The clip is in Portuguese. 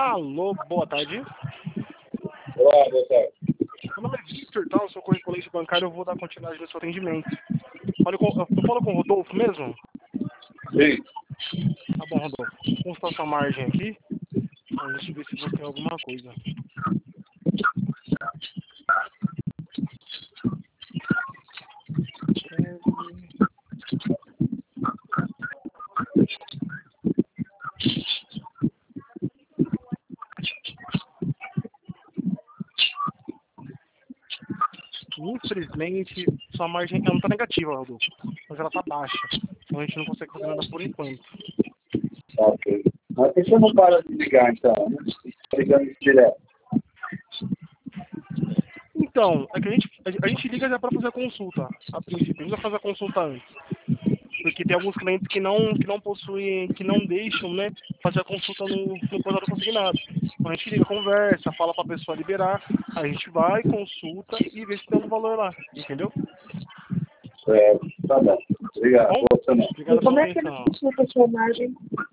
Alô, boa tarde. Olá, boa tarde. Meu nome é Victor, tá? Eu sou correspondente bancário, eu vou dar continuidade no seu atendimento. Olha, eu falo com o Rodolfo mesmo? Sim. Tá bom, Rodolfo. Vou consultar sua margem aqui. Deixa eu ver se você tem alguma coisa. Infelizmente, sua margem ela não tá negativa, Rodolfo, mas ela tá baixa. Então a gente não consegue fazer nada por enquanto. Ok. Mas por que você não para de ligar, então? Tá ligando direto. Então, é que a gente liga já para fazer a consulta, a princípio. A gente vai fazer a consulta antes. Porque tem alguns clientes que não possuem, que não deixam, né, fazer a consulta no portal consignado. Então a gente liga, conversa, fala para a pessoa liberar, a gente vai, consulta e vê se tem algum valor lá, entendeu? Tá bom. Tá Obrigado. bom? Boa semana. Obrigado E como pela é que ele atenção. consulta a sua margem?